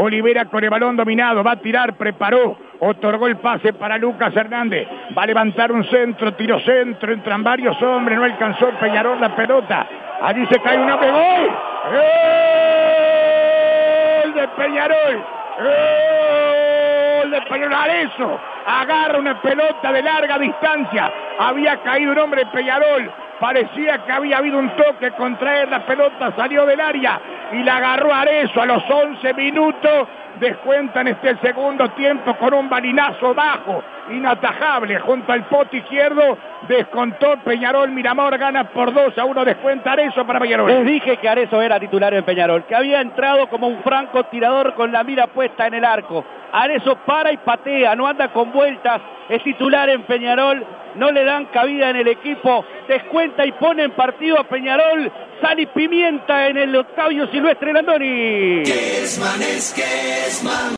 Olivera con el balón dominado, va a tirar, preparó, otorgó el pase para Lucas Hernández, va a levantar un centro, tiro centro, entran varios hombres, no alcanzó Peñarol la pelota, allí se cae una, pegó, ¡gol de Peñarol! ¡Gol de Peñarol! Arezzo agarra una pelota de larga distancia, había caído un hombre de Peñarol, parecía que había habido un toque contra él, la pelota salió del área y la agarró Arezzo a los 11 minutos, descuentan el segundo tiempo con un balinazo bajo, inatajable, junto al pote izquierdo, descontó Peñarol, Miramar gana por 2-1, descuenta Arezzo para Peñarol. Les dije que Arezzo era titular en Peñarol, que había entrado como un franco tirador con la mira puesta en el arco. Arezzo para y patea, no anda con vueltas, es titular en Peñarol, no le dan cabida en el equipo, descuenta y pone en partido a Peñarol, sal y pimienta en el Octavio Silvestre Landoni.